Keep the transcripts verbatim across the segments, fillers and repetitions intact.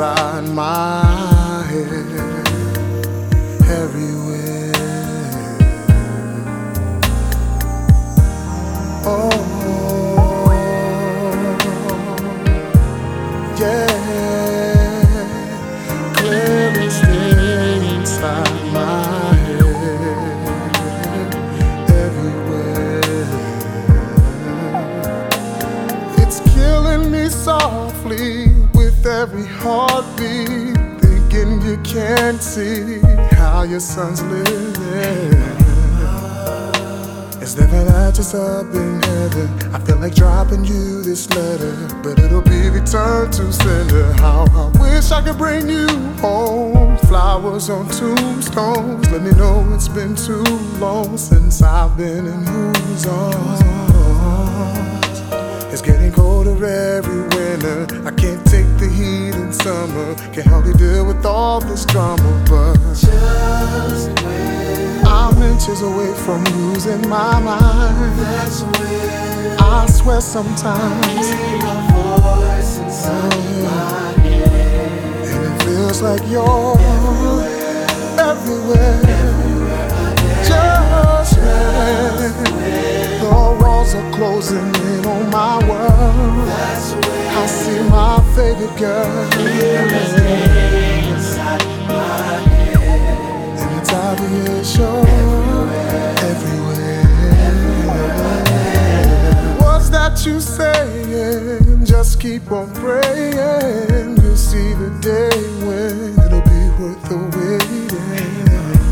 inside my head, everywhere. Oh, yeah, clearly stay inside my head, everywhere. It's killing me softly with every heartbeat, thinking you can't see how your son's living. It's never that just up in heaven. I feel like dropping you this letter, but it'll be returned to sender. How I wish I could bring you home. Flowers on tombstones, let me know it's been too long since I've been in whose arms. It's getting colder every winter. I can't take the heat in summer. Can't hardly deal with all this drama, but just when I'm inches away from losing my mind. that's when I swear sometimes I hear your voice inside oh, my head. and it feels like you're Everywhere, everywhere, everywhere I am. just when the walls are closing in on my world. That's when I see my favorite girl, clear as day inside my head. and it's obvious you're everywhere. What's that you saying? Just keep on praying. You'll see the day when it'll be worth the waiting.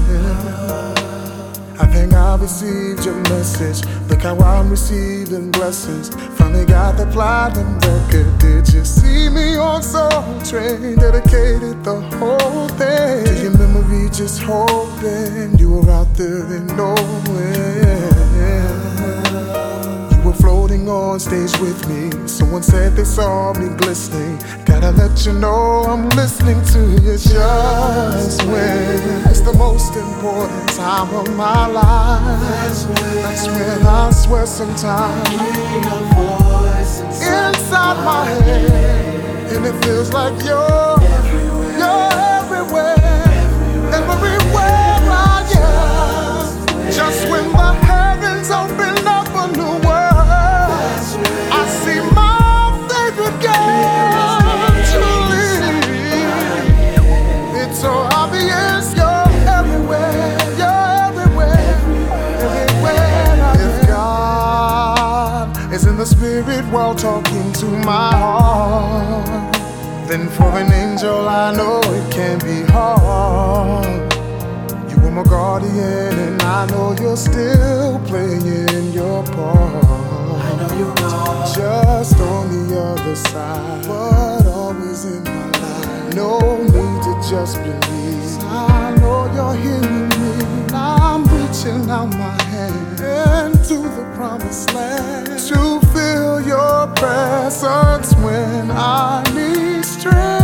I think I received your message. Look how I'm receiving blessings. Finally got the platinum record. Did you see me on Soul Train? Dedicated the whole thing to your memory, just hoping you were out there and nowhere. You were floating on stage with me. Someone said they saw me glistening. Gotta let you know I'm listening to you just when it's the most important time of my life. That's when That's when I swear sometimes I hear your voice inside inside my head, and it feels like you're everywhere. you're everywhere, everywhere I am. Just when the heavens open up a new world, That's when I see my favorite girl, Julie. It's so obvious you're everywhere, you're everywhere, everywhere I am. If God is in the spirit world talking to my heart, then for an angel I know it can be hard. You were my guardian and I know you're still playing your part. I know you're wrong. Just on the other side, but always in my life. No need to just believe. I know you're hearing me. I'm reaching out my hand to the promised land to feel your presence when I need strength.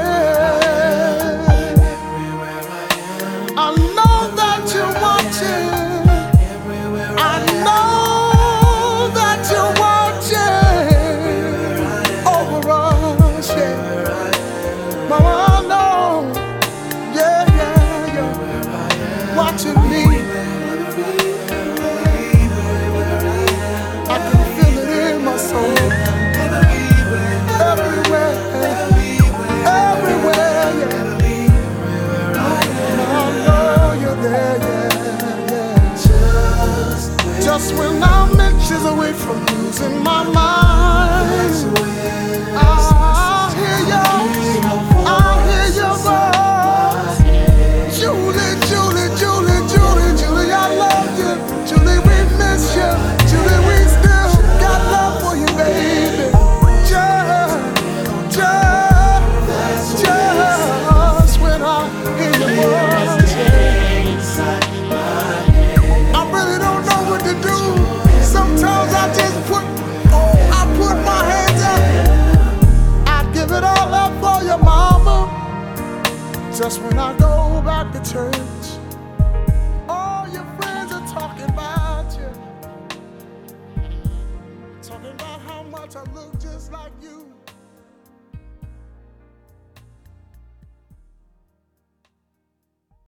Everywhere I am. I know that you're watching. Everywhere I I am. know that you're watching over us, yeah. Mama, I know, yeah, yeah, yeah. Watching me, I can feel it in my soul. Everywhere, everywhere, yeah. I know you're there, yeah, yeah. Just when I'm inches away from losing my mind, I hear you, I hear your voice. Julie, Julie, Julie, Julie, Julie, I love you. Julie, we miss you. Julie, we still got love for you, baby. Just, just, just when I hear your voice, I really don't know what to do. Sometimes I just put, oh, I put my hands up. I give it all up for your mama. Just when I go back to church, all your friends are talking about you. Talking about how much I look just like you.